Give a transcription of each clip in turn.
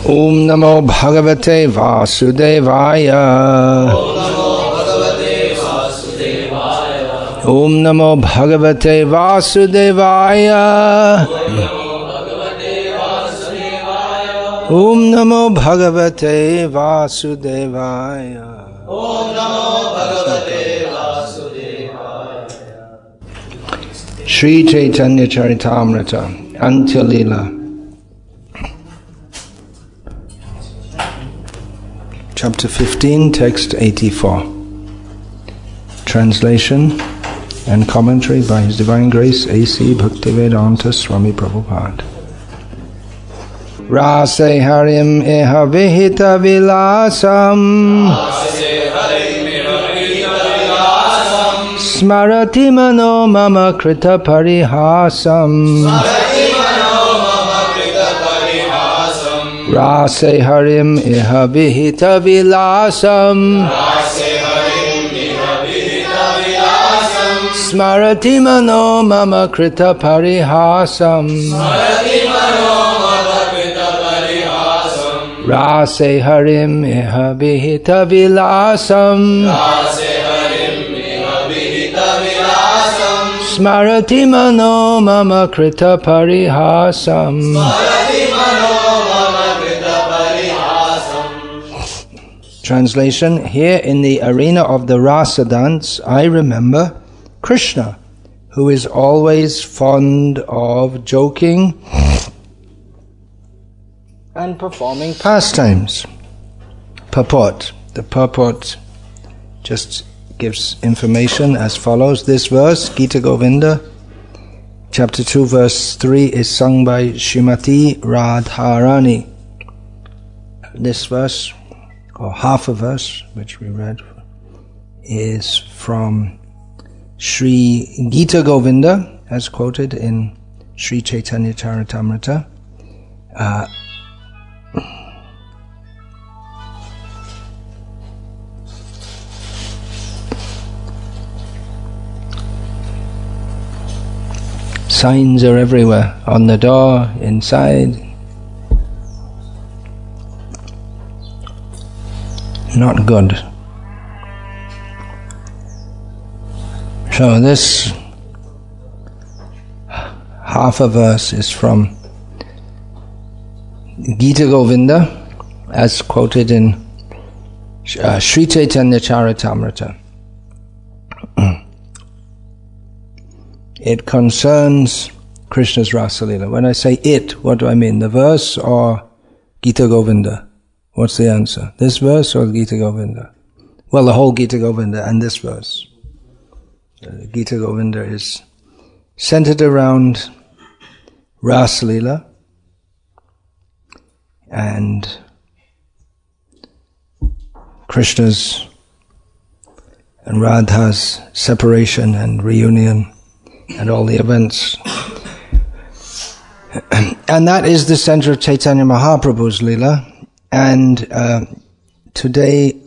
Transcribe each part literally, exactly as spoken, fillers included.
Om Namo Bhagavate Vasudevaya. Om Namo Bhagavate Vasudevaya. Om Namo Bhagavate Vasudevaya. Om Namo Bhagavate Vasudevaya. Sri Chaitanya Charitamrita, Antya Lila. Chapter fifteen, text eighty-four. Translation and commentary by His Divine Grace A C Bhaktivedanta Swami Prabhupada. Rase harim eha vihita vilasam Smarati mano mama krita parihasam Rase harim iha vihita vilasam Smarati mano mama krita parihasam Rase harim iha vihita vilasam Smarati mano mama krita parihasam. Translation: here in the arena of the rasa dance, I remember Krishna, who is always fond of joking and performing pastimes. Purport. The purport just gives information as follows. This verse, Gita Govinda, chapter two, verse three, is sung by Srimati Radharani. This verse, or half a verse, which we read, is from Sri Gita Govinda, as quoted in Sri Chaitanya Charitamrita. Uh, signs are everywhere, on the door, inside. Not good. So this half a verse is from Gita Govinda, as quoted in uh, Sri Chaitanya Charitamrita. It concerns Krishna's Rasalila. When I say it, what do I mean? The verse or Gita Govinda? What's the answer? This verse or Gita Govinda? Well, the whole Gita Govinda and this verse. Uh, Gita Govinda is centered around Rasalila and Krishna's and Radha's separation and reunion and all the events. And that is the center of Chaitanya Mahaprabhu's Leela. And uh, today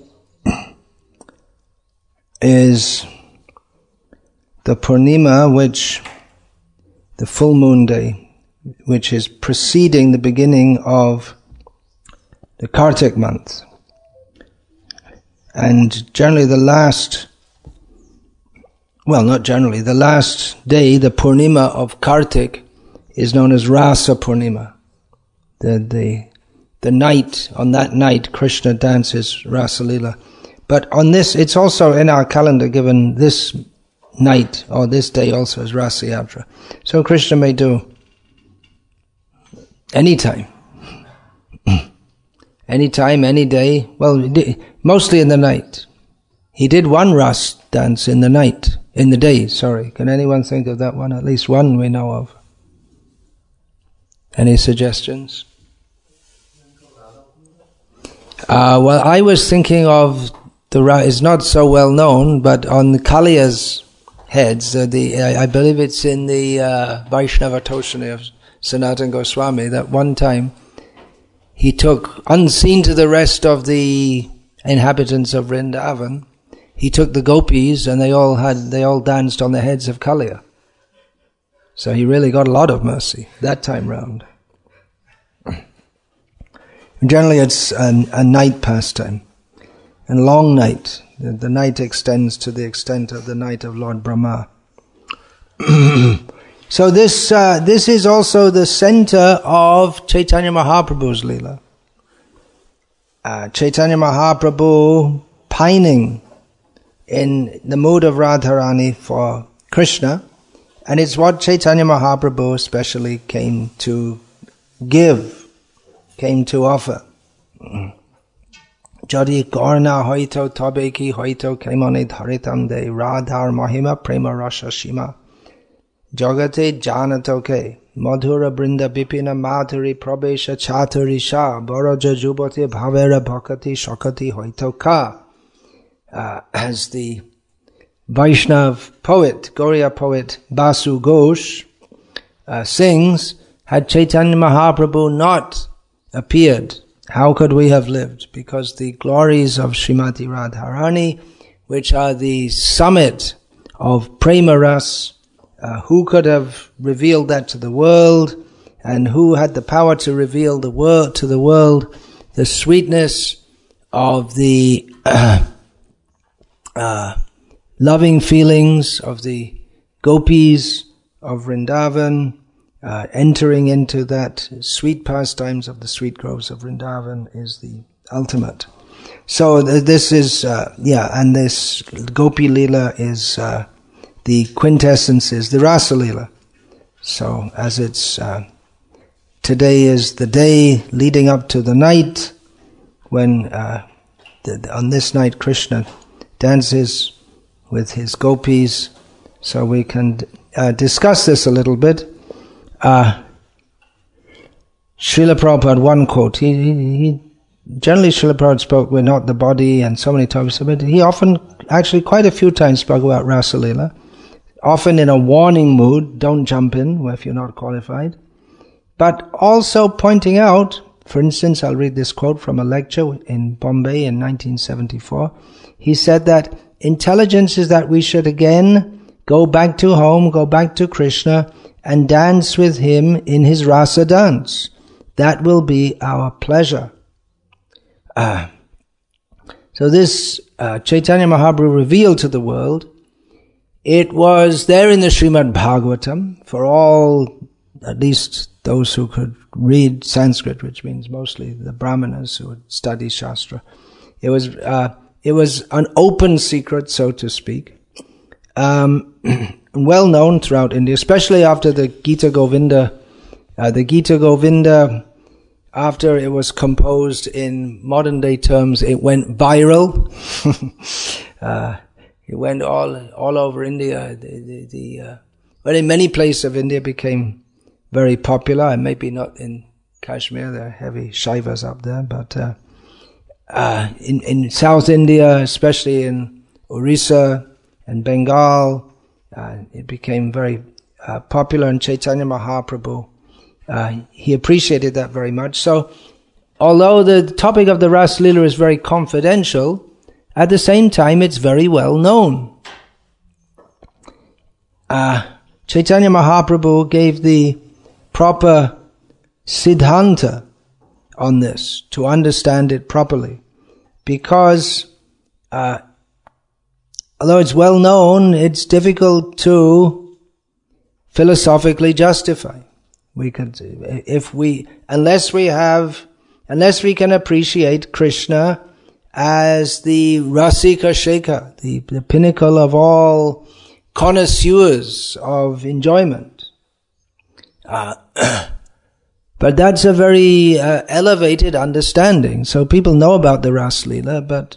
is the Purnima, which, the full moon day, which is preceding the beginning of the Kartik month. And generally the last, well, not generally, the last day, the Purnima of Kartik, is known as Rasa Purnima. The, the, the night, on that night, Krishna dances Rasa Leela. But on this, it's also in our calendar given this night, or this day also as Rasa Yatra. So Krishna may do any time. Any time, any day. Well, mostly in the night. He did one Ras dance in the night, in the day, sorry. Can anyone think of that one? At least one we know of. Any suggestions? Uh, well, I was thinking of the Ra, it's not so well known, but on the Kaliya's heads, uh, the I, I believe it's in the uh, Vaishnava Toshani of Sanatana Goswami, that one time he took, unseen to the rest of the inhabitants of Vrindavan, he took the gopis and they all had, they all danced on the heads of Kaliya. So he really got a lot of mercy that time round. Generally it's a, a night pastime, and long night. The, the night extends to the extent of the night of Lord Brahma. So this uh, this is also the center of Chaitanya Mahaprabhu's Leela. Uh, Chaitanya Mahaprabhu pining in the mood of Radharani for Krishna, and it's what Chaitanya Mahaprabhu especially came to give, came to offer. Jadi Gorna hoito tabeki hoito kemone dharitam de Radhar Mahima Prema Rasha Shima Jagate Janatoke Madhura Brinda Bipina Madhuri Prabesha Chaturi Shah Baraja Jubate Bhavera Bhakati Shakati hoito ka. Uh, as the Vaishnav poet, Gauriya poet Basu Ghosh uh, sings, had Chaitanya Mahaprabhu not appeared, how could we have lived? Because the glories of Srimati Radharani, which are the summit of Prema Ras, uh, who could have revealed that to the world, and who had the power to reveal the world to the world the sweetness of the uh, uh, loving feelings of the gopis of Vrindavan, uh, entering into that sweet pastimes of the sweet groves of Vrindavan is the ultimate. So th- this is, uh, yeah, and this Gopi Leela is, uh, the quintessence is the Rasa Leela. So as it's, uh, today is the day leading up to the night when, uh, the, on this night Krishna dances with his gopis. So we can uh, discuss this a little bit. Uh, Srila Prabhupada, one quote, he, he, he generally Srila Prabhupada spoke, we're not the body, and so many times, but he often, actually quite a few times spoke about Rasa Leela, often in a warning mood, don't jump in if you're not qualified, but also pointing out, for instance, I'll read this quote from a lecture in Bombay in nineteen seventy-four, he said that intelligence is that we should again go back to home, go back to Krishna, and dance with him in his rasa dance. That will be our pleasure. Uh, so this uh, Chaitanya Mahaprabhu revealed to the world, it was there in the Srimad Bhagavatam, for all, at least those who could read Sanskrit, which means mostly the Brahmanas who would study Shastra. It was uh, it was an open secret, so to speak. Um, well known throughout India, especially after the Gita Govinda. Uh, the Gita Govinda, after it was composed in modern day terms, it went viral. uh, it went all all over India. The, the, the uh, but in many places of India became very popular, and maybe not in Kashmir. There are heavy Shaivas up there, but uh, uh, in in South India, especially in Orissa and Bengal, uh, it became very uh, popular, and Chaitanya Mahaprabhu, uh, he appreciated that very much. So, although the topic of the Ras Leela is very confidential, at the same time it's very well known. Uh, Chaitanya Mahaprabhu gave the proper siddhanta on this, to understand it properly, because uh, although it's well known, it's difficult to philosophically justify. We could, if we, unless we have, unless we can appreciate Krishna as the Rasika Shekhar, the, the pinnacle of all connoisseurs of enjoyment. Uh, but that's a very uh, elevated understanding. So people know about the Ras Leela, but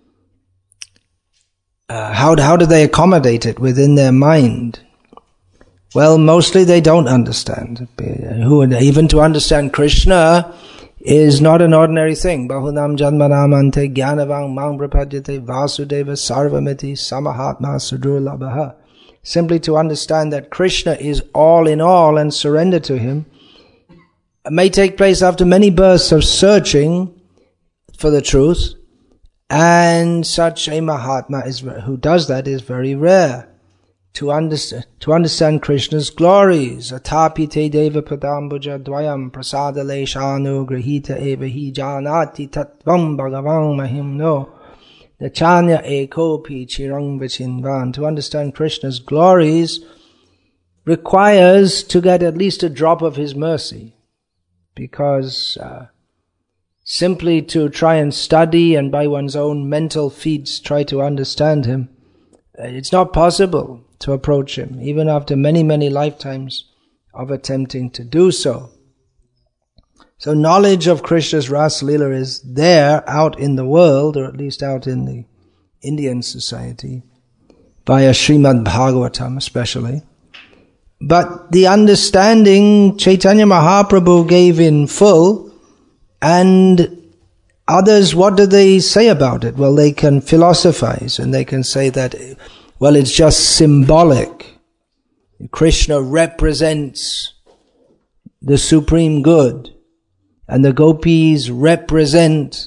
Uh, how, how do they accommodate it within their mind? Well, mostly they don't understand. Who, even to understand Krishna is not an ordinary thing. Bahunam janmanamante jnanavang mang prapadyate vasudeva sarvamiti samahatma sudurlabhaha. Simply to understand that Krishna is all in all and surrender to him may take place after many births of searching for the truth. And such a Mahatma is, who does that is very rare. to understand, to understand Krishna's glories. Atapi te deva padambuja dvayam prasada leshanu grahita eva hi janati tattvam bhagavan mahimno nachanya ekopi chirang vachinvan. To understand Krishna's glories requires to get at least a drop of his mercy, because uh, simply to try and study and by one's own mental feats try to understand him, it's not possible to approach him, even after many, many lifetimes of attempting to do so. So knowledge of Krishna's Rasa Leela is there out in the world, or at least out in the Indian society, via Srimad Bhagavatam especially. But the understanding Chaitanya Mahaprabhu gave in full, and others, what do they say about it? Well, they can philosophize and they can say that, well, it's just symbolic. Krishna represents the supreme good, and the gopis represent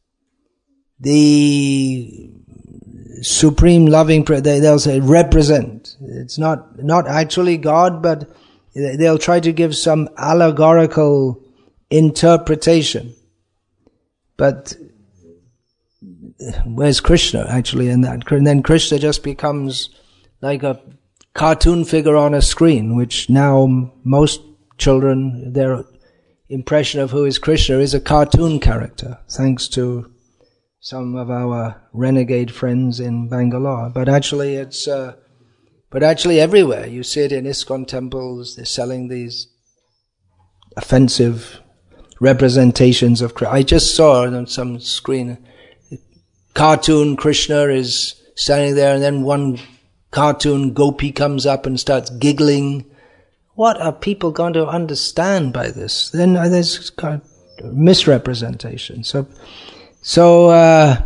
the supreme loving, they'll say represent. It's not, not actually God, but they'll try to give some allegorical interpretation. But where's Krishna actually in that? And then Krishna just becomes like a cartoon figure on a screen, which now most children, their impression of who is Krishna is a cartoon character, thanks to some of our renegade friends in Bangalore. But actually it's, uh, but actually everywhere. You see it in ISKCON temples, they're selling these offensive representations of Krishna. I just saw on some screen, cartoon Krishna is standing there, and then one cartoon gopi comes up and starts giggling. What are people going to understand by this? Then there's kind of misrepresentation. So, so uh,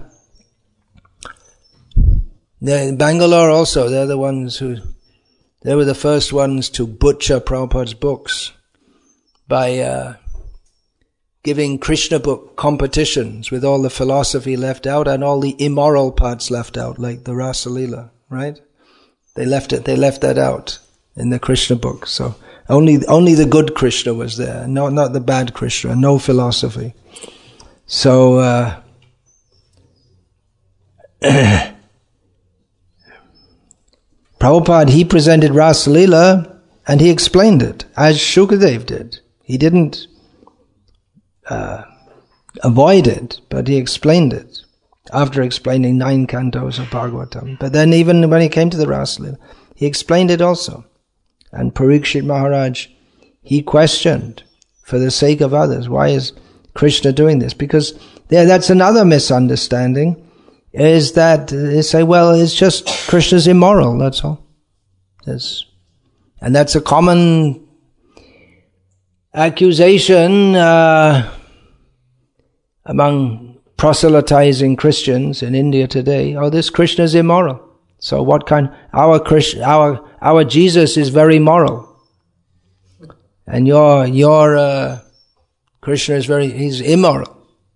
in Bangalore also, they're the ones who, they were the first ones to butcher Prabhupada's books by uh, giving Krishna book competitions with all the philosophy left out and all the immoral parts left out, like the Rasa Leela, right? They left it, they left that out in the Krishna book. So only, only the good Krishna was there, not, not the bad Krishna, no philosophy. So, uh, Prabhupada, he presented Rasa Leela and he explained it, as Shukadev did. He didn't uh, avoid it, but he explained it after explaining nine cantos of Bhagavatam. But then even when he came to the Rasa Leela, he explained it also. And Parikshit Maharaj, he questioned, for the sake of others, why is Krishna doing this? Because there, that's another misunderstanding, is that they say, well, it's just Krishna's immoral, that's all. That's, and that's a common accusation uh, among proselytizing Christians in India today. Oh, this Krishna is immoral. So what kind? Our Krishna, our our Jesus is very moral, and your your uh, Krishna is very he's immoral.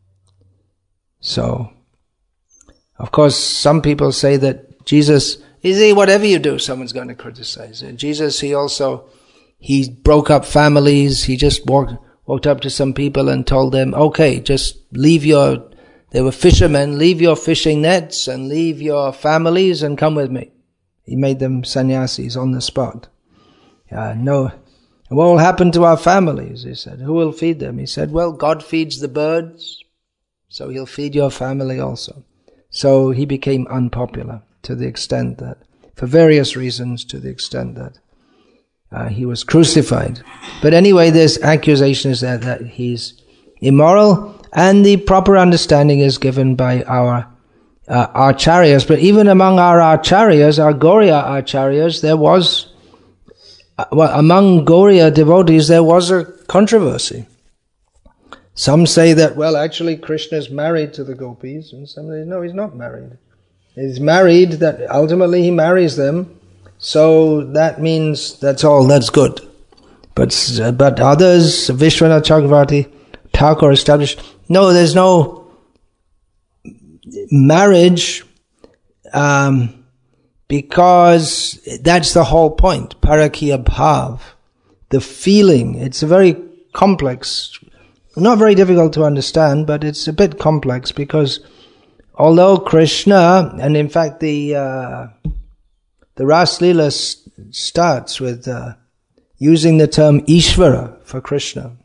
So, of course, some people say that Jesus, is he whatever you do, someone's going to criticize it. Jesus, he also he broke up families. He just walked walked up to some people and told them, "Okay, just leave your." They were fishermen, leave your fishing nets and leave your families and come with me. He made them sannyasis on the spot. Uh, no, what will happen to our families? He said, who will feed them? He said, well, God feeds the birds, so he'll feed your family also. So he became unpopular to the extent that, for various reasons, to the extent that uh, he was crucified. But anyway, this accusation is that, that he's immoral, and the proper understanding is given by our uh, acharyas. But even among our acharyas, our Gauriya acharyas, there was, uh, well, among Gauriya devotees, there was a controversy. Some say that, well, actually Krishna is married to the gopis, and some say, no, he's not married. He's married, that ultimately he marries them, so that means that's all, that's good. But, uh, but others, Vishwanath Chakravarti Thakur established, no, there's no marriage um, because that's the whole point, Parakya Bhav. The feeling, it's a very complex, not very difficult to understand, but it's a bit complex because although Krishna, and in fact the uh, the Ras Leela s- starts with uh, using the term Ishvara for Krishna.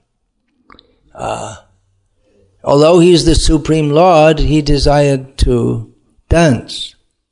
Uh, although he's the Supreme Lord, he desired to dance.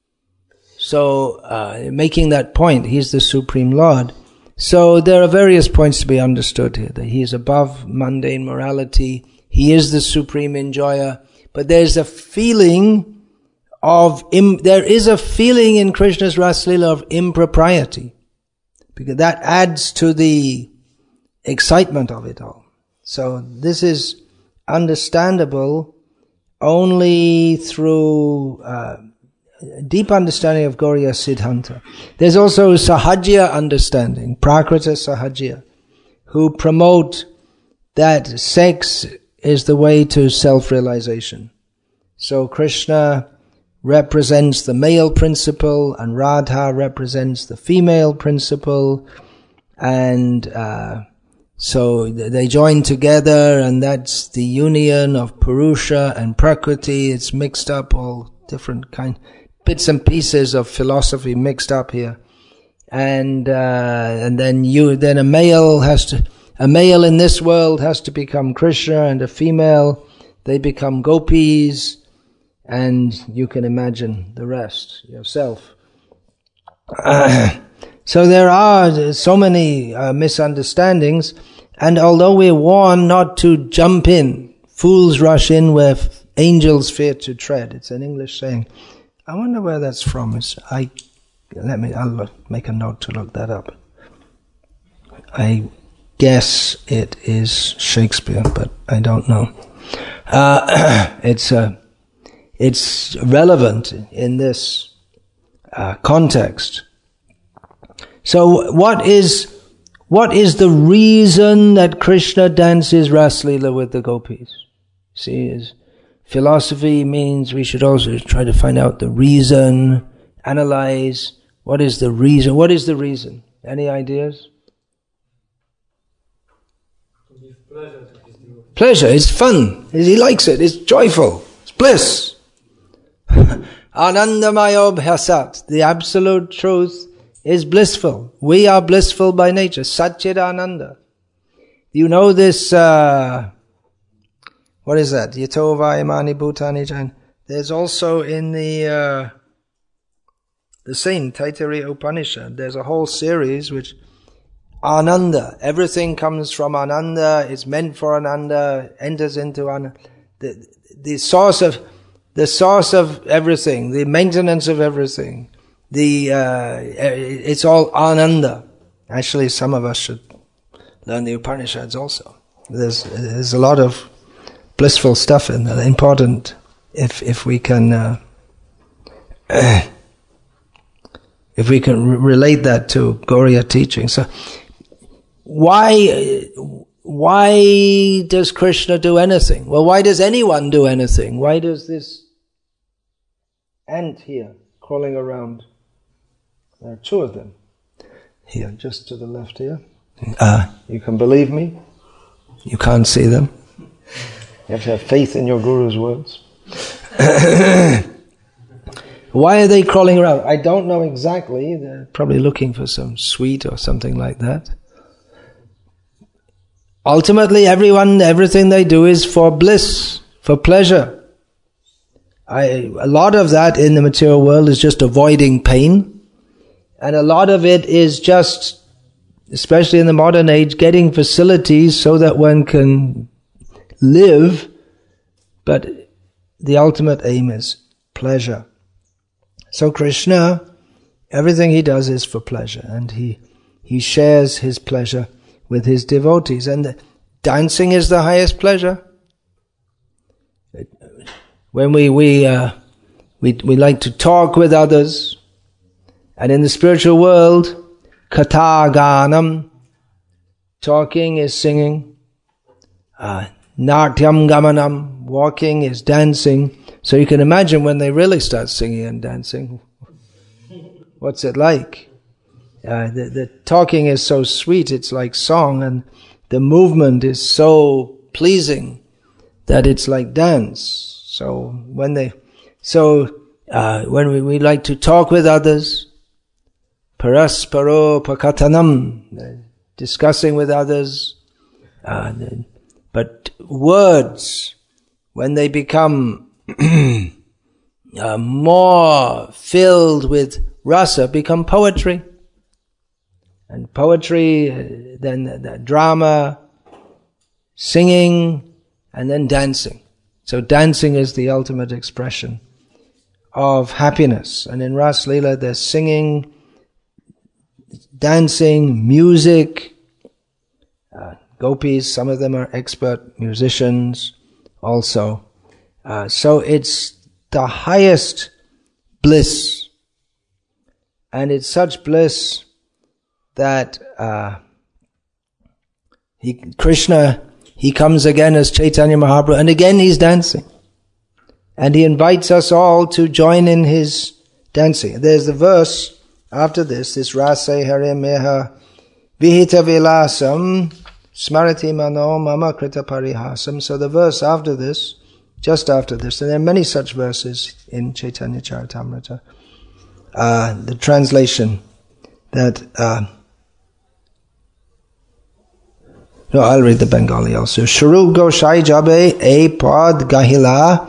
So, uh, making that point, he's the Supreme Lord. So there are various points to be understood here, that he is above mundane morality, he is the supreme enjoyer, but there's a feeling of, im- there is a feeling in Krishna's Ras Leela of impropriety, because that adds to the excitement of it all. So this is understandable only through uh, deep understanding of Gauriya Siddhanta. There's also Sahajya understanding, Prakrita Sahajya, who promote that sex is the way to self-realization. So Krishna represents the male principle and Radha represents the female principle, and uh, so they join together, and that's the union of Purusha and Prakriti. It's mixed up, all different kind bits and pieces of philosophy mixed up here, and uh, and then you then a male has to a male in this world has to become Krishna, and a female, they become gopis, and you can imagine the rest yourself. Uh, so there are so many uh, misunderstandings, and although we're warned not to jump in, fools rush in where angels fear to tread. It's an English saying. I wonder where that's from. It's, I let me. I'll look, make a note to look that up. I guess it is Shakespeare, but I don't know. Uh, it's uh, it's relevant in this uh, context. So, what is what is the reason that Krishna dances Ras Leela with the gopis? See, is philosophy means we should also try to find out the reason, analyze what is the reason. What is the reason? Any ideas? Pleasure. Pleasure. It's fun. He likes it. It's joyful. It's bliss. Anandamayo bhasat. The absolute truth is blissful. We are blissful by nature. Satchid Ananda. You know this, uh, what is that? Yatova imani bhutani jan. There's also in the, uh, the same Taittiriya Upanishad, there's a whole series which, Ananda, everything comes from Ananda, it's meant for Ananda, enters into Ananda. The, the source of, the source of everything, the maintenance of everything, the, uh, it's all Ananda. Actually, some of us should learn the Upanishads also. There's, there's a lot of blissful stuff in there, important if, if we can, uh, if we can re- relate that to Gauriya teaching. So, Why, why does Krishna do anything? Well, why does anyone do anything? Why does this ant here crawling around? There are two of them here, just to the left here. Uh, you can believe me. You can't see them. You have to have faith in your Guru's words. Why are they crawling around? I don't know exactly. They're probably looking for some sweet or something like that. Ultimately, everyone, everything they do is for bliss, for pleasure. I, a lot of that in the material world is just avoiding pain. And a lot of it is just, especially in the modern age, getting facilities so that one can live. But the ultimate aim is pleasure. So Krishna, everything he does is for pleasure. And he, he shares his pleasure with his devotees, and the dancing is the highest pleasure. When we we uh, we we like to talk with others, and in the spiritual world, katha ganam, talking is singing, uh, natyam gamanam, walking is dancing. So you can imagine when they really start singing and dancing, What's it like? Uh, the, the talking is so sweet, it's like song, and the movement is so pleasing that it's like dance. So when they, so uh, when we, we like to talk with others, parasparo pakatanam, discussing with others, uh, but words, when they become uh, more filled with rasa, become poetry. And poetry, uh, then the, the drama, singing, and then dancing. So dancing is the ultimate expression of happiness. And in Ras Leela there's singing, dancing, music. Uh, gopis, some of them are expert musicians also. Uh, so it's the highest bliss. And it's such bliss that uh, he, Krishna, he comes again as Chaitanya Mahaprabhu, and again he's dancing. And he invites us all to join in his dancing. There's the verse after this, this Rase Hare Meha Vihita Vilasam Smarati Mano Mama Krita Parihasam. So the verse after this, just after this, and there are many such verses in Chaitanya Charitamrita, uh, the translation that uh, no, I'll read the Bengali also. Shuru Goshai Jabe A Pad Gahila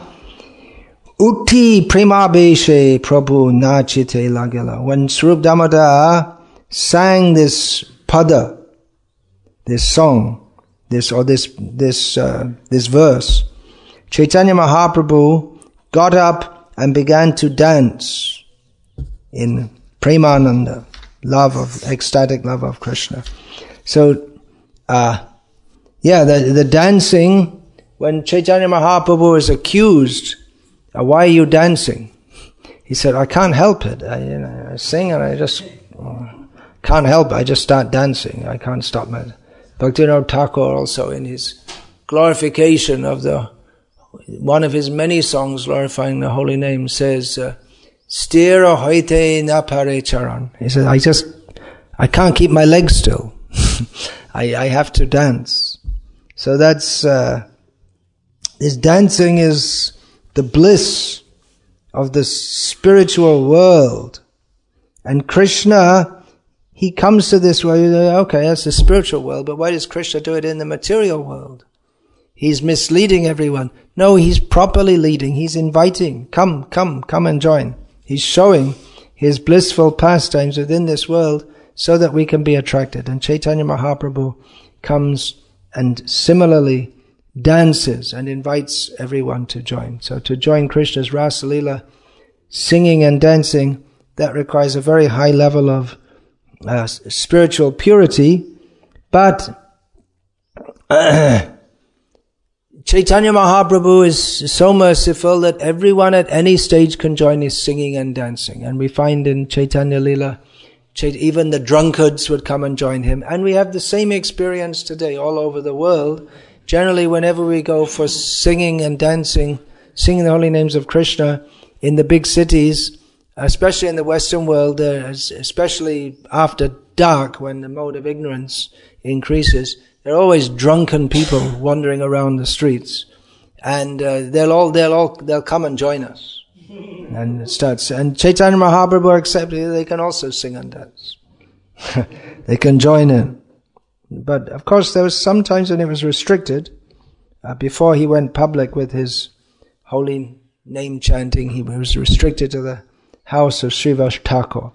Uti Premabeshe Prabhu Nachite Lagela. When Swarup Damodar sang this pada, this song, this or this this uh, this verse, Chaitanya Mahaprabhu got up and began to dance in Premananda, love of ecstatic love of Krishna. So. Uh, yeah, the, the dancing, when Chaitanya Mahaprabhu is accused, uh, why are you dancing? He said, I can't help it. I, you know, I sing and I just uh, can't help it. I just start dancing. I can't stop my... Bhaktivinoda Thakur also in his glorification of the, one of his many songs glorifying the holy name says, uh, Stira hoite na pare charan. He said, I just, I can't keep my legs still. I, I have to dance. So that's, uh, this dancing is the bliss of the spiritual world. And Krishna, he comes to this world, okay, that's the spiritual world, but why does Krishna do it in the material world? He's misleading everyone. No, he's properly leading, he's inviting, come, come, come and join. He's showing his blissful pastimes within this world so that we can be attracted. And Chaitanya Mahaprabhu comes and similarly dances and invites everyone to join. So to join Krishna's Rasa Leela, singing and dancing, that requires a very high level of uh, spiritual purity. But uh, Chaitanya Mahaprabhu is so merciful that everyone at any stage can join his singing and dancing. And we find in Chaitanya Leela, even the drunkards would come and join him. And we have the same experience today all over the world. Generally, whenever we go for singing and dancing, singing the holy names of Krishna in the big cities, especially in the Western world, uh, especially after dark when the mode of ignorance increases, there are always drunken people wandering around the streets. And uh, they'll all, they'll all, they'll come and join us. And it starts, and Chaitanya Mahaprabhu accepted, they can also sing and dance. They can join in. But of course there was sometimes when it was restricted, uh, before he went public with his holy name chanting, he was restricted to the house of Srivas Thakur.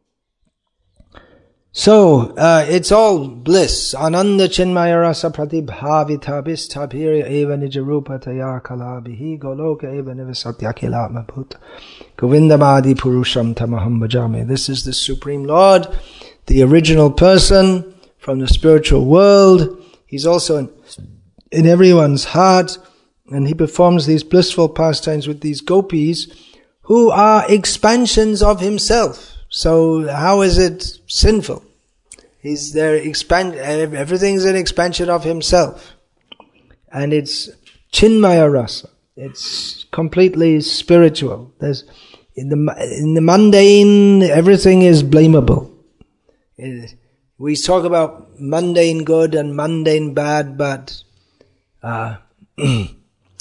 So, uh, it's all bliss. Ananda chinmaya rasa pratibhavita bhistabhirya eva nijarupa taya kalabhihi goloka eva nivasatya kilatma bhuta govindamadi purusham tamaham bhajami. This is the Supreme Lord, the original person from the spiritual world. He's also in, in everyone's heart, and he performs these blissful pastimes with these gopis who are expansions of himself. So how is it sinful? He's there, expand, everything's an expansion of himself. And it's chinmaya rasa. It's completely spiritual. There's, in the, in the mundane, everything is blamable. We talk about mundane good and mundane bad, but uh, Daite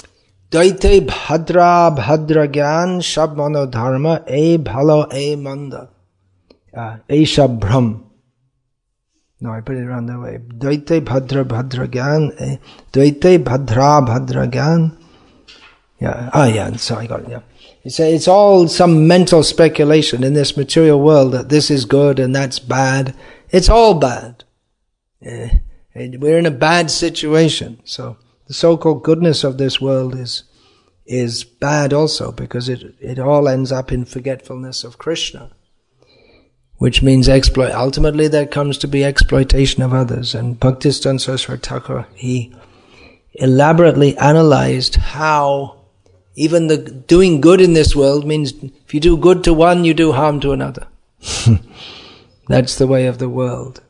bhadra bhadra gyan shab mano dharma e bhalo e manda e shab brahm. No, I put it around that way. Daite bhadra bhadra gyan Daite bhadra bhadra gyan. Yeah, ah yeah, so I got it, yeah. It's, it's all some mental speculation in this material world that this is good and that's bad. It's all bad. Uh, we're in a bad situation. So the so-called goodness of this world is is bad also, because it it all ends up in forgetfulness of Krishna, which means exploit. Ultimately, there comes to be exploitation of others. And Bhaktisiddhanta Saraswati Thakur, he elaborately analyzed how even the doing good in this world means if you do good to one, you do harm to another. That's the way of the world.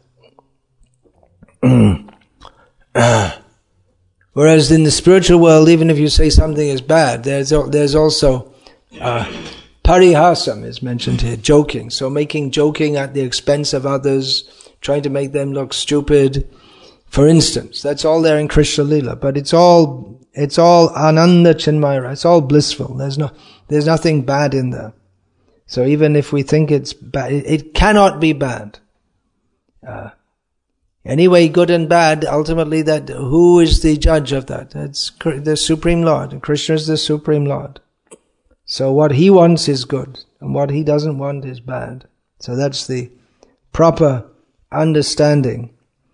Whereas in the spiritual world, even if you say something is bad, there's there's also uh, parihasam is mentioned here, joking. So making joking at the expense of others, trying to make them look stupid, for instance. That's all there in Krishna Lila. But it's all it's all ananda chinmaya. It's all blissful. There's no there's nothing bad in there. So even if we think it's bad, it, it cannot be bad. Uh, anyway, good and bad, ultimately that, who is the judge of that? It's the Supreme Lord. Krishna is the Supreme Lord. So what he wants is good, and what he doesn't want is bad. So that's the proper understanding.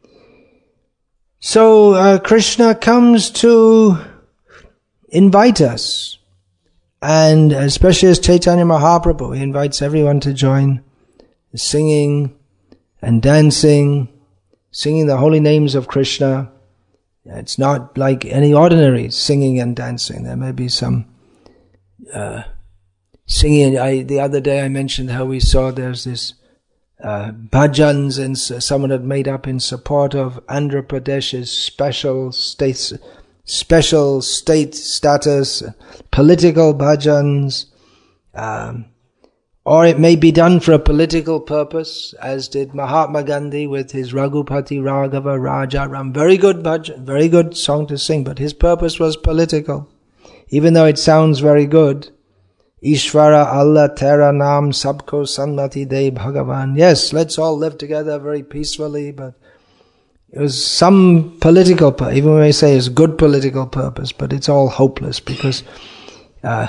So uh, Krishna comes to invite us. And especially as Chaitanya Mahaprabhu, he invites everyone to join singing and dancing, singing the holy names of Krishna. It's not like any ordinary singing and dancing. There may be some uh, singing. I, the other day I mentioned how we saw there's this uh, bhajans, and someone had made up in support of Andhra Pradesh's special states. Special state status, political bhajans, um, or it may be done for a political purpose, as did Mahatma Gandhi with his Raghupati Raghava Raja Ram. Very good bhajan, very good song to sing, but his purpose was political. Even though it sounds very good, Ishvara Allah Tera Nam Sabko Sanmati De Bhagavan. Yes, let's all live together very peacefully, but it was some political purpose, even when we say it's good political purpose, but it's all hopeless because uh,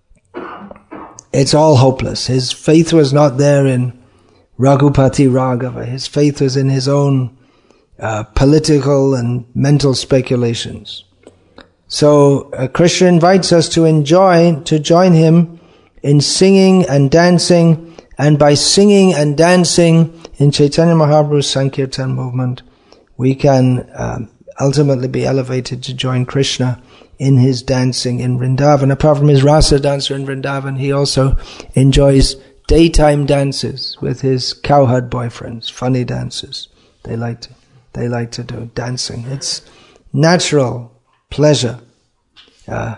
it's all hopeless. His faith was not there in Raghupati Raghava. His faith was in his own uh, political and mental speculations. So uh, Krishna invites us to enjoy, to join him in singing and dancing, and by singing and dancing in Chaitanya Mahaprabhu's Sankirtan movement, we can um, ultimately be elevated to join Krishna in his dancing in Vrindavan. Apart from his rasa dancer in Vrindavan, he also enjoys daytime dances with his cowherd boyfriends, funny dances. They like to, they like to do dancing. It's natural pleasure. Uh,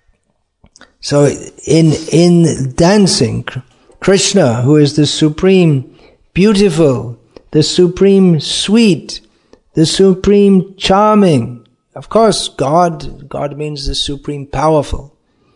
so in in dancing, Krishna, who is the supreme beautiful, the supreme sweet, the supreme charming. Of course, God, God means the supreme powerful.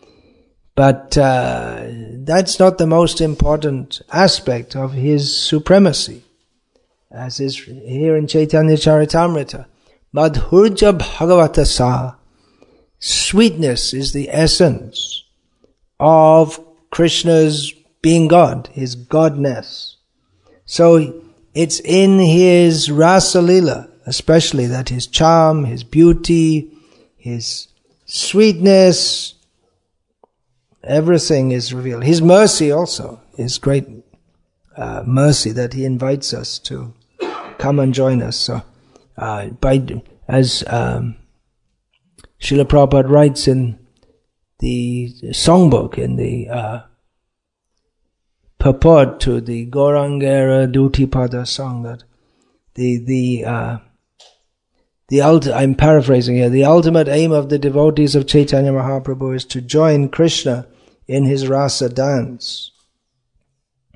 But uh, that's not the most important aspect of his supremacy. As is here in Chaitanya Charitamrita. Madhurja Bhagavata Sa. Sweetness is the essence of Krishna's being God, his godness. So it's in his Rasa Lila, especially, that his charm, his beauty, his sweetness, everything is revealed. His mercy also, his great uh, mercy that he invites us to come and join us. So, uh, by as um, Srila Prabhupada writes in the songbook, in the uh, purport to the Gaurangera Dutipada song, that the the uh, the ulti- I'm paraphrasing here. The ultimate aim of the devotees of Chaitanya Mahaprabhu is to join Krishna in his rasa dance.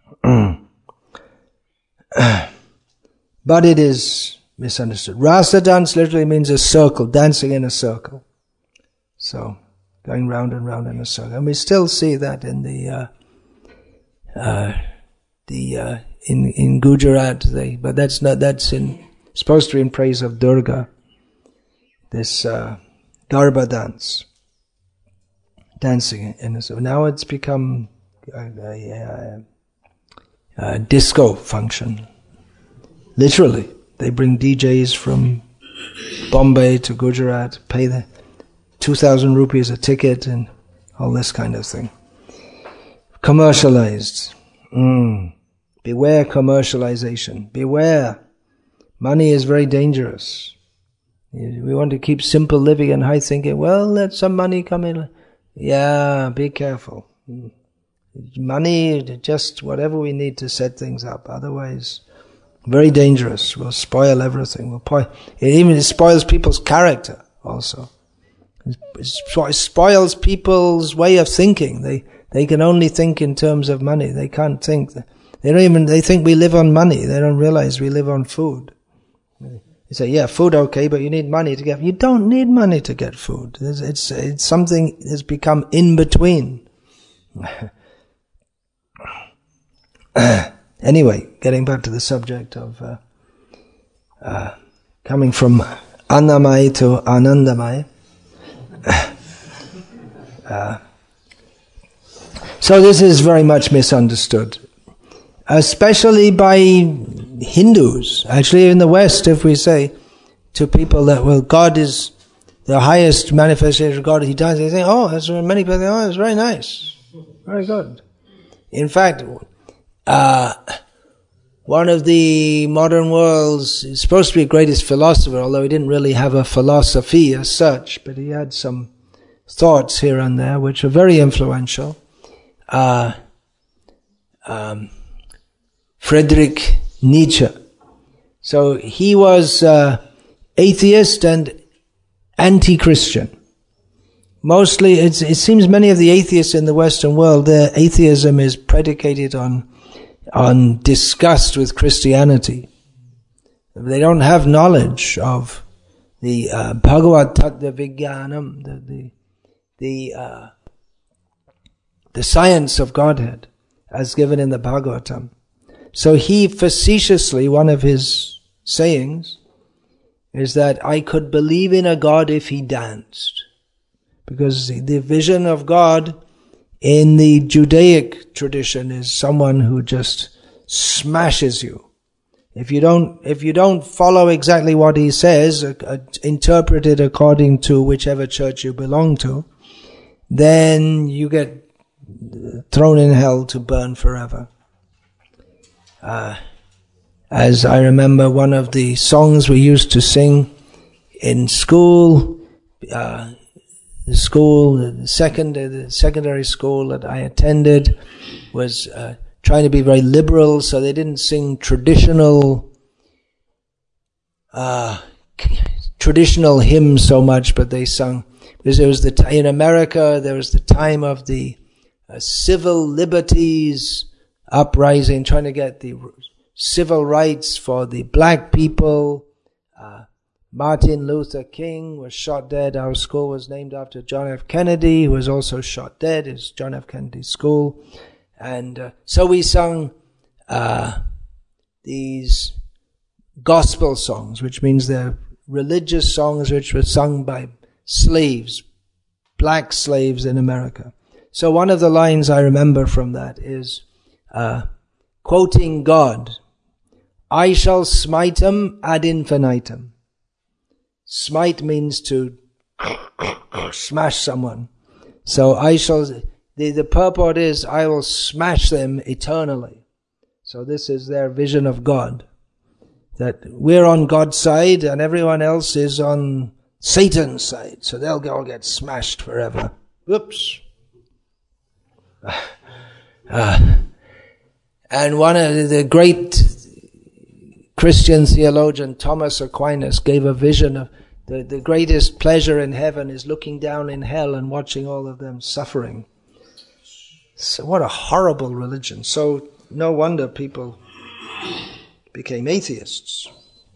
But it is misunderstood. Rasa dance literally means a circle, dancing in a circle. So, going round and round in a circle. And we still see that in the, uh, uh, the, uh, in, in Gujarat, they, but that's not, that's in, supposed to be in praise of Durga. This, uh, Garba dance. Dancing in a circle. Now it's become a, a, a, a disco function. Literally. They bring D Js from Bombay to Gujarat, pay the two thousand rupees a ticket and all this kind of thing. Commercialized. Mm. Beware commercialization. Beware. Money is very dangerous. We want to keep simple living and high thinking. Well, let some money come in. Yeah, be careful. Money, just whatever we need to set things up. Otherwise, very dangerous. Will spoil everything. Will po- it even spoils people's character also. It spoils people's way of thinking. They they can only think in terms of money. They can't think. They don't even. They think we live on money. They don't realize we live on food. You say, yeah, food okay, but you need money to get. You don't need money to get food. It's it's, it's something that's become in between. Anyway, getting back to the subject of uh, uh, coming from Annamaya to Anandamaya. Uh, so this is very much misunderstood, especially by Hindus. Actually, in the West, if we say to people that, well, God is the highest manifestation of God, He does, they say, oh, that's many people think, oh, it's very nice, very good. In fact, uh, one of the modern world's, he's supposed to be the greatest philosopher, although he didn't really have a philosophy as such, but he had some thoughts here and there which are very influential. Uh, um, Friedrich Nietzsche. So he was uh, atheist and anti-Christian. Mostly, it's, it seems many of the atheists in the Western world, their atheism is predicated on on disgust with Christianity. They don't have knowledge of the uh, Bhagavad Tattva Vijnanam, the the the, uh, the science of Godhead, as given in the Bhagavatam. So he facetiously, one of his sayings is that I could believe in a God if he danced. Because the vision of God in the Judaic tradition is someone who just smashes you. If you don't, if you don't follow exactly what he says, uh, uh, interpret it according to whichever church you belong to, then you get thrown in hell to burn forever. Uh, as I remember one of the songs we used to sing in school, uh, the school, the second, the secondary school that I attended was uh, trying to be very liberal, so they didn't sing traditional, uh, traditional hymns so much, but they sung, because it was the t- in America there was the time of the uh, civil liberties uprising, trying to get the civil rights for the black people. Uh, Martin Luther King was shot dead. Our school was named after John F. Kennedy, who was also shot dead. It's John F. Kennedy School. And uh, so we sung uh, these gospel songs, which means they're religious songs which were sung by slaves, black slaves in America. So one of the lines I remember from that is, uh, quoting God, I shall smite 'em ad infinitum. Smite means to smash someone. So I shall, the, the purport is, I will smash them eternally. So this is their vision of God. That we're on God's side and everyone else is on Satan's side. So they'll all get smashed forever. Whoops. Uh, and one of the great Christian theologian Thomas Aquinas gave a vision of the, the greatest pleasure in heaven is looking down in hell and watching all of them suffering. So what a horrible religion. So no wonder people became atheists.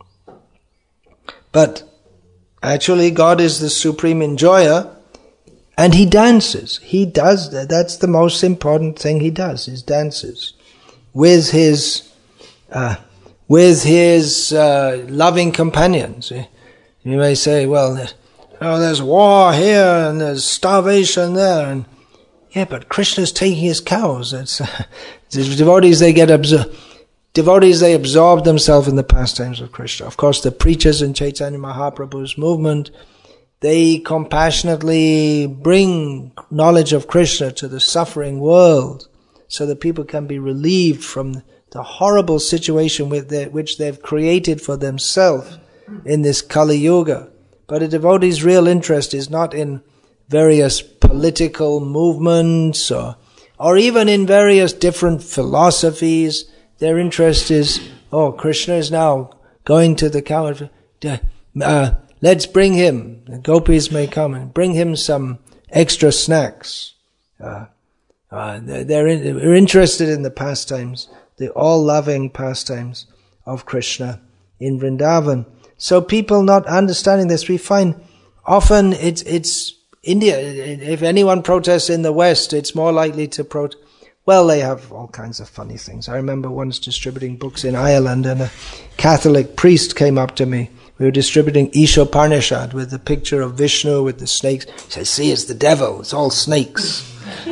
But actually God is the supreme enjoyer, and He dances. He does that. That's the most important thing He does, is dances with His uh, with His uh, loving companions. You may say, well, oh, there's war here and there's starvation there, and yeah, but Krishna's taking his cows. It's, uh, devotees, they get absorbed. Devotees, they absorb themselves in the pastimes of Krishna. Of course, the preachers in Chaitanya Mahaprabhu's movement, they compassionately bring knowledge of Krishna to the suffering world so that people can be relieved from the horrible situation with the, which they've created for themselves in this Kali Yuga. But a devotee's real interest is not in various political movements or, or even in various different philosophies. Their interest is, oh, Krishna is now going to the cow. Uh, let's bring him. The gopis may come and bring him some extra snacks. Uh, uh, they're, they're, in, they're interested in the pastimes, the all-loving pastimes of Krishna in Vrindavan. So people not understanding this, we find often it's it's India. If anyone protests in the West, it's more likely to protest. Well, they have all kinds of funny things. I remember once distributing books in Ireland, and a Catholic priest came up to me. We were distributing Ishopanishad with the picture of Vishnu with the snakes. He said, see, it's the devil. It's all snakes.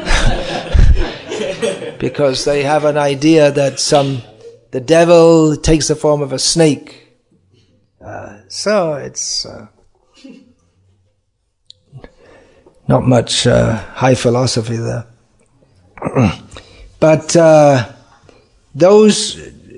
Because they have an idea that some the devil takes the form of a snake. Uh, so it's uh, not much uh, high philosophy there. But uh, those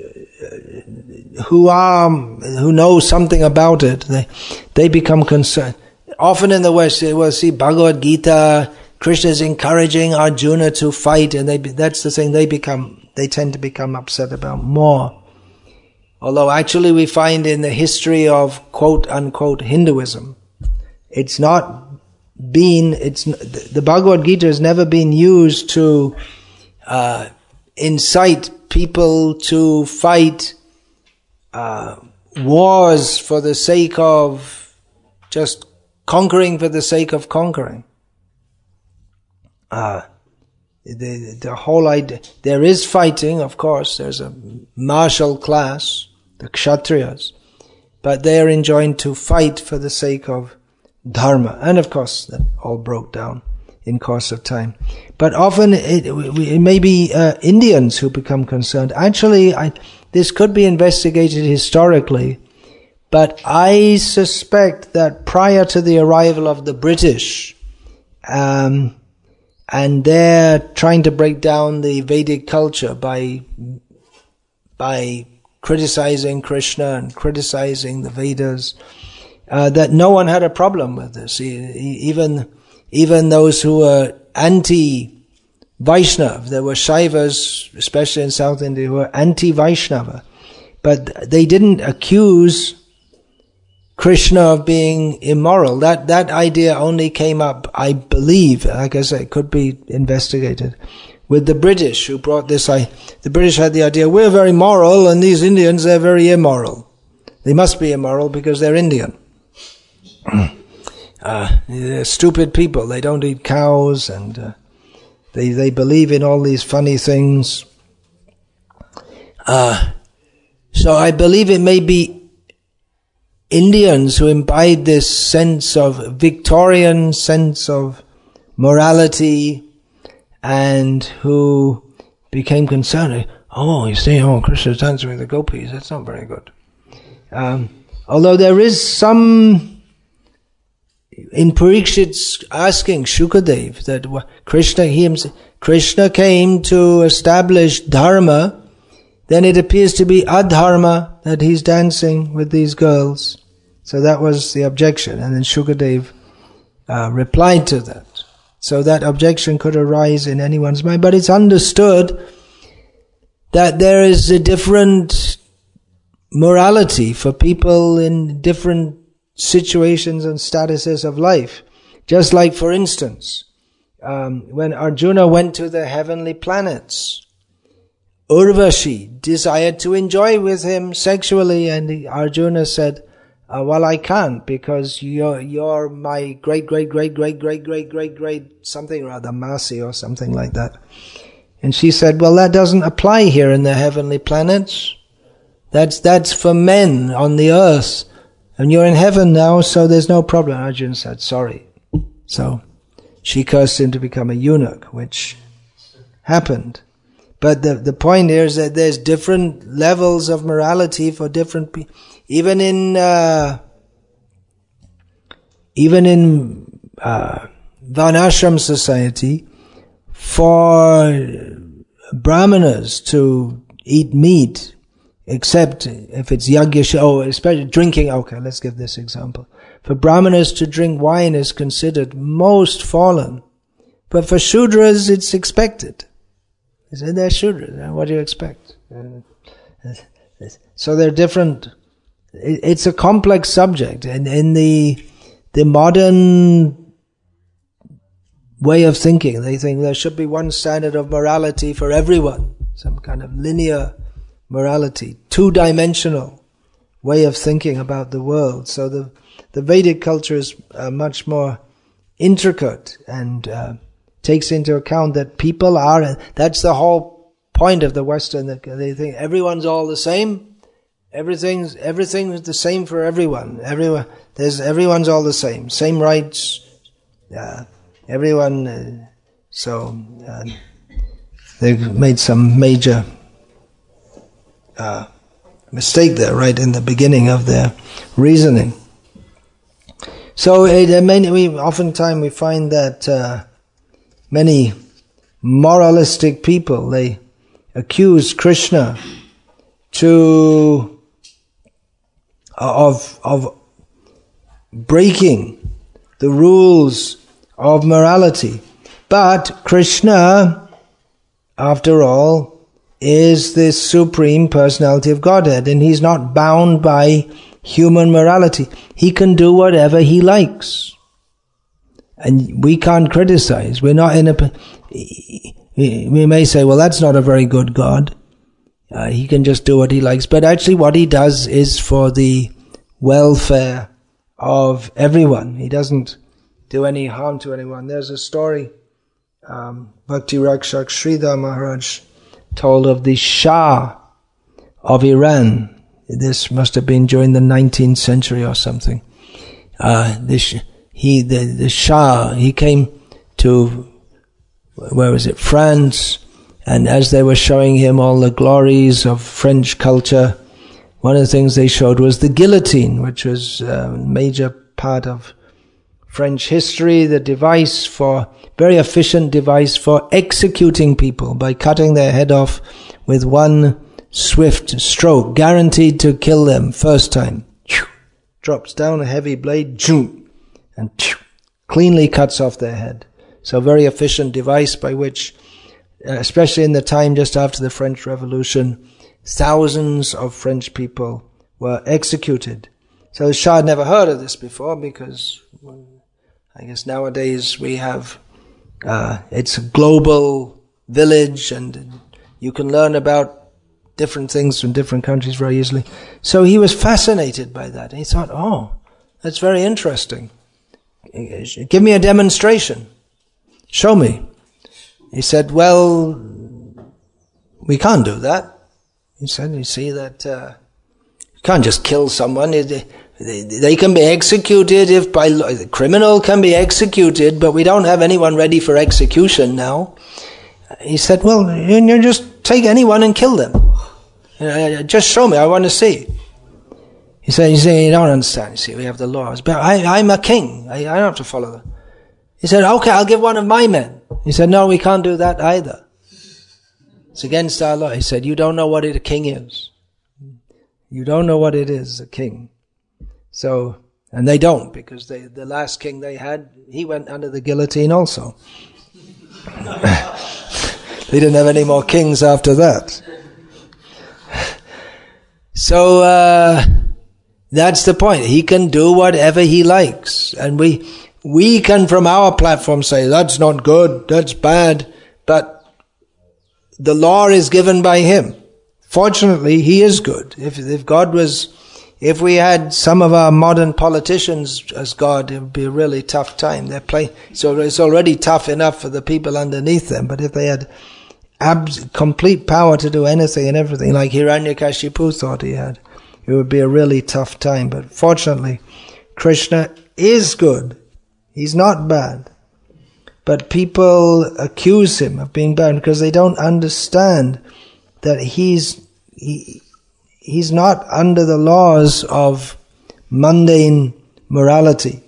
who are who know something about it, they they become concerned. Often in the West, they will see Bhagavad Gita. Krishna is encouraging Arjuna to fight, and they that's the thing they become. They tend to become upset about more. Although actually, we find in the history of quote unquote Hinduism, it's not been. It's the Bhagavad Gita has never been used to Uh, incite people to fight uh, wars for the sake of just conquering for the sake of conquering. Uh, the, the whole idea, there is fighting, of course, there's a martial class, the Kshatriyas, but they are enjoined to fight for the sake of dharma. And of course, that all broke down in course of time. But often it, it may be uh, Indians who become concerned. Actually, I, this could be investigated historically, but I suspect that prior to the arrival of the British, um, and they're trying to break down the Vedic culture by by criticizing Krishna and criticizing the Vedas, uh, that no one had a problem with this. Even Even those who were anti-Vaishnava, there were Shaivas, especially in South India, who were anti-Vaishnava. But they didn't accuse Krishna of being immoral. That that idea only came up, I believe, like I say, it could be investigated, with the British who brought this. I, the British had the idea, we're very moral, and these Indians, they're very immoral. They must be immoral because they're Indian. Uh, they're stupid people. They don't eat cows, and uh, they they believe in all these funny things. Uh, so I believe it may be Indians who imbibe this sense of Victorian sense of morality, and who became concerned. Oh, you see, oh, Krishna's dancing with the gopis. That's not very good. Um, although there is some. In Parikshit's asking Shukadev that Krishna, he himself, Krishna came to establish dharma, then it appears to be adharma that he's dancing with these girls. So that was the objection, and then Shukadev uh, replied to that. So that objection could arise in anyone's mind, but it's understood that there is a different morality for people in different situations and statuses of life. Just like, for instance, um, when Arjuna went to the heavenly planets, Urvashi desired to enjoy with him sexually, and the Arjuna said, uh, well, I can't, because you're, you're my great, great, great, great, great, great, great, great, something or other, Masi or something like that. And she said, well, that doesn't apply here in the heavenly planets. That's, that's for men on the earth. And you're in heaven now, so there's no problem. Arjuna said, sorry. So she cursed him to become a eunuch, which happened. But the, the point here is that there's different levels of morality for different people. Even in, uh, even in, uh, Varnashram society, for brahmanas to eat meat, except if it's yajna, oh, especially drinking, okay, let's give this example. For brahmanas to drink wine is considered most fallen. But for Shudras, it's expected. They say they're Shudras. What do you expect? So they're different. It's a complex subject. And in the the modern way of thinking, they think there should be one standard of morality for everyone. Some kind of linear morality, two-dimensional way of thinking about the world. So the the Vedic culture is uh, much more intricate and uh, takes into account that people are, that's the whole point of the Western, that they think everyone's all the same, everything's, everything is the same for everyone, everyone, there's, everyone's all the same, same rights, uh, everyone, uh, so uh, they've made some major uh, mistake there right in the beginning of their reasoning. So it, many, we oftentimes we find that uh, many moralistic people, they accuse Krishna to of of breaking the rules of morality. But Krishna, after all, is the supreme personality of Godhead, and he's not bound by human morality. He can do whatever he likes. And we can't criticize. We're not in a... We may say, well, that's not a very good God. Uh, he can just do what he likes. But actually what he does is for the welfare of everyone. He doesn't do any harm to anyone. There's a story, um, Bhakti Rakshak Sridhar Maharaj told of the Shah of Iran. This must have been during the nineteenth century or something. Uh, this, he, the, the Shah, he came to, where was it, France, and as they were showing him all the glories of French culture, one of the things they showed was the guillotine, which was a major part of French history, the device for, very efficient device for executing people by cutting their head off with one swift stroke, guaranteed to kill them first time. Drops down a heavy blade, and cleanly cuts off their head. So a very efficient device by which, especially in the time just after the French Revolution, thousands of French people were executed. So the Shah had never heard of this before, because I guess nowadays we have, uh, it's a global village and you can learn about different things from different countries very easily. So he was fascinated by that. And he thought, oh, that's very interesting. Give me a demonstration. Show me. He said, well, we can't do that. He said, you see that uh, you can't just kill someone. They, they, they can be executed if by law. The criminal can be executed, but we don't have anyone ready for execution now. He said, well, you, you just take anyone and kill them. Uh, just show me, I want to see. He said, you say, you don't understand, you see, we have the laws. But I, I'm a king, I, I don't have to follow them. He said, okay, I'll give one of my men. He said, no, we can't do that either. It's against our law. He said, you don't know what it, a king is. You don't know what it is, a king. So, and they don't, because they, the last king they had, he went under the guillotine also. They didn't have any more kings after that. So, uh, that's the point. He can do whatever he likes. And we, we can from our platform say, that's not good, that's bad. But the law is given by him. Fortunately, he is good. If, if God was, if we had some of our modern politicians as God, it would be a really tough time. They're play, so it's already tough enough for the people underneath them, but if they had abs, complete power to do anything and everything, like Hiranyakashipu thought he had, it would be a really tough time. But fortunately, Krishna is good. He's not bad. But people accuse him of being bad because they don't understand that he's he, he's not under the laws of mundane morality.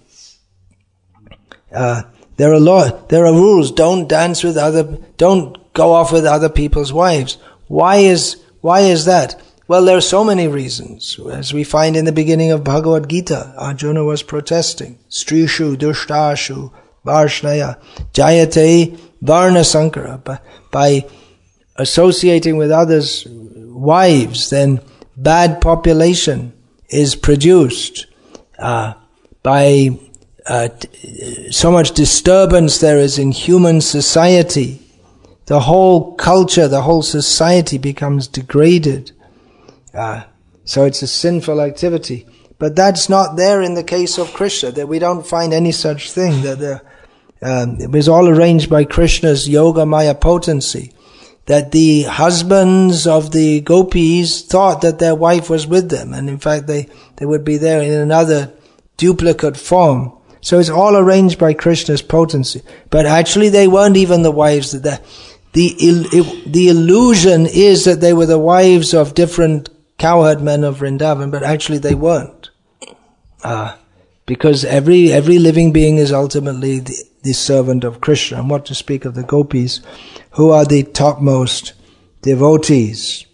Uh, there are law, there are rules. Don't dance with other. Don't go off with other people's wives. Why is why is that? Well, there are so many reasons. As we find in the beginning of Bhagavad Gita, Arjuna was protesting. Strishu dushtashu varshnaya jayate varna sankara. By, by associating with others' wives, then bad population is produced. Uh, by uh, so much disturbance there is in human society, the whole culture, the whole society becomes degraded. Uh, so it's a sinful activity. But that's not there in the case of Krishna, that we don't find any such thing. That the, um, it was all arranged by Krishna's yoga maya potency. That the husbands of the gopis thought that their wife was with them, and in fact they, they would be there in another duplicate form. So it's all arranged by Krishna's potency. But actually they weren't even the wives. That the, the, the illusion is that they were the wives of different cowherd men of Vrindavan, but actually they weren't. Uh, because every every living being is ultimately the, the servant of Krishna. And what to speak of the gopis, who are the topmost devotees.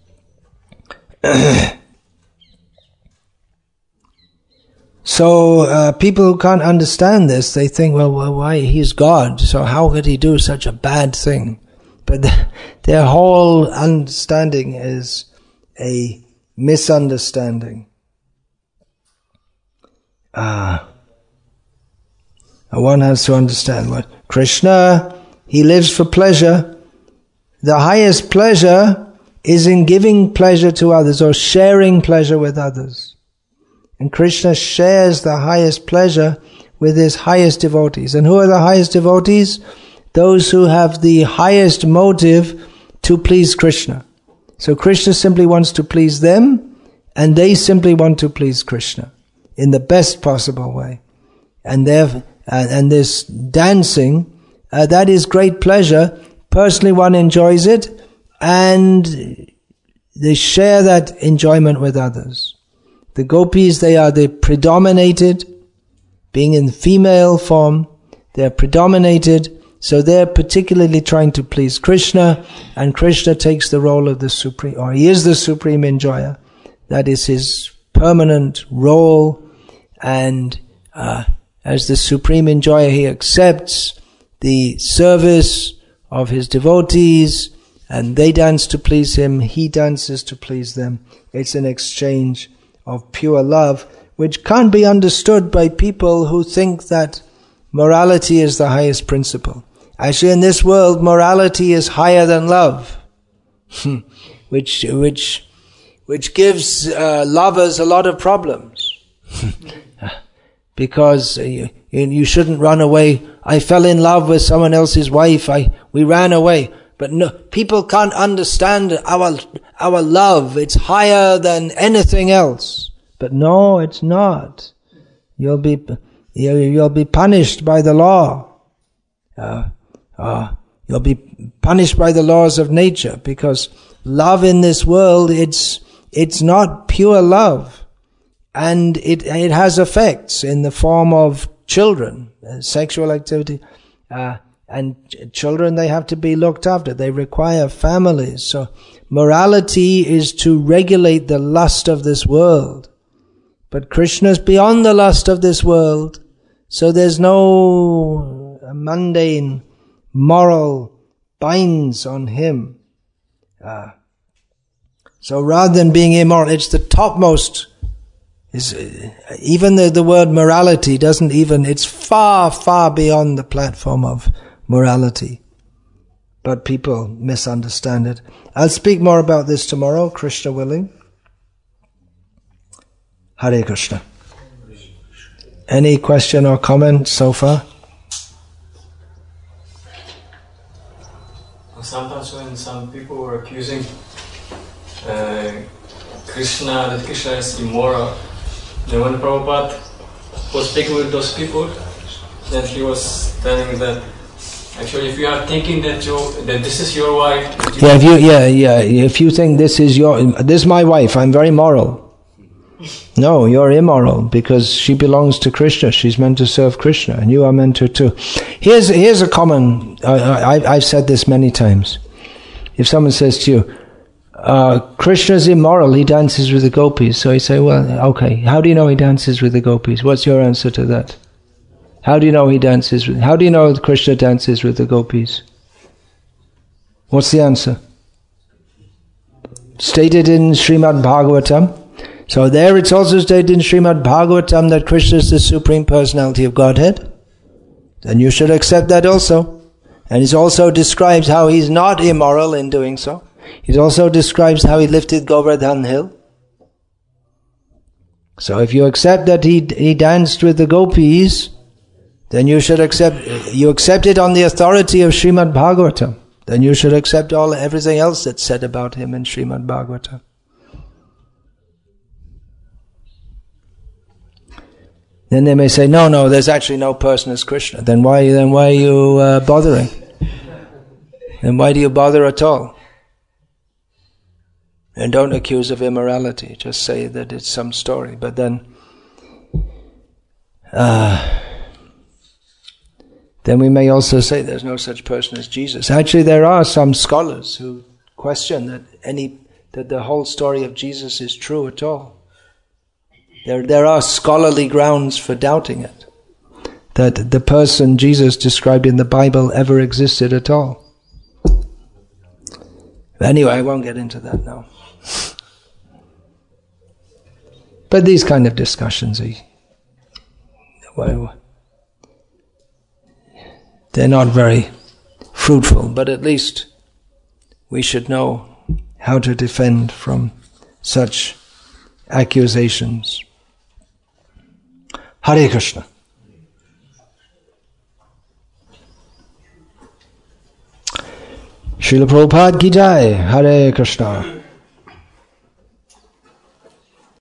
So uh, people who can't understand this, they think, well, well, why? He's God, so how could he do such a bad thing? But the, their whole understanding is a misunderstanding. Ah, one has to understand what Krishna, he lives for pleasure. The highest pleasure is in giving pleasure to others or sharing pleasure with others. And Krishna shares the highest pleasure with his highest devotees. And who are the highest devotees? Those who have the highest motive to please Krishna. So Krishna simply wants to please them, and they simply want to please Krishna in the best possible way. And uh, and this dancing, uh, that is great pleasure. Personally, one enjoys it, and they share that enjoyment with others. The gopis, they are the predominated, being in female form, they're predominated. So they're particularly trying to please Krishna, and Krishna takes the role of the supreme, or he is the supreme enjoyer. That is his permanent role, and uh, as the supreme enjoyer, he accepts the service of his devotees, and they dance to please him, he dances to please them. It's an exchange of pure love, which can't be understood by people who think that morality is the highest principle. Actually, in this world, morality is higher than love, which which which gives uh, lovers a lot of problems, because you, you shouldn't run away. I fell in love with someone else's wife. I we ran away, but no, people can't understand our our love. It's higher than anything else. But no, it's not. You'll be you, you'll be punished by the law. Uh, Uh, you'll be punished by the laws of nature, because love in this world, it's it's not pure love, and it it has effects in the form of children, uh, sexual activity, uh, and ch- children, they have to be looked after. They require families. So morality is to regulate the lust of this world, but Krishna's beyond the lust of this world, so there's no uh, mundane moral binds on him. Uh, so rather than being immoral, it's the topmost. Is uh, even the, the word morality doesn't even, it's far, far beyond the platform of morality. but people misunderstand it. I'll speak more about this tomorrow, Krishna willing. Hare Krishna. Any question or comment so far? Sometimes when some people were accusing uh, Krishna, that Krishna is immoral, then when Prabhupada was speaking with those people, then he was telling that actually if you are thinking that you that this is your wife, you yeah, if you yeah yeah if you think this is your this is my wife, I'm very moral. No, you're immoral because she belongs to Krishna. She's meant to serve Krishna, and you are meant to too. Here's here's a common. Uh, I, I've said this many times. If someone says to you, uh, "Krishna's immoral. He dances with the gopis," so you say, "Well, okay. How do you know he dances with the gopis?" What's your answer to that? How do you know he dances with? How do you know Krishna dances with the gopis? What's the answer? Stated in Srimad Bhagavatam. So there it's also stated in Srimad Bhagavatam that Krishna is the Supreme Personality of Godhead. Then you should accept that also. And it also describes how he's not immoral in doing so. It also describes how he lifted Govardhan hill. So if you accept that he he danced with the gopis, then you should accept, you accept it on the authority of Srimad Bhagavatam. Then you should accept all everything else that's said about him in Srimad Bhagavatam. Then they may say, no, no, there's actually no person as Krishna. Then why, then why are you uh, bothering? Then why do you bother at all? And don't accuse of immorality. Just say that it's some story. But then, uh, then we may also say there's no such person as Jesus. Actually, there are some scholars who question that any that the whole story of Jesus is true at all. There, there are scholarly grounds for doubting it, that the person Jesus described in the Bible ever existed at all. Anyway, I won't get into that now. But these kind of discussions, well, they're not very fruitful, but at least we should know how to defend from such accusations. Hare Krishna. Srila Prabhupada ki jai. Hare Krishna.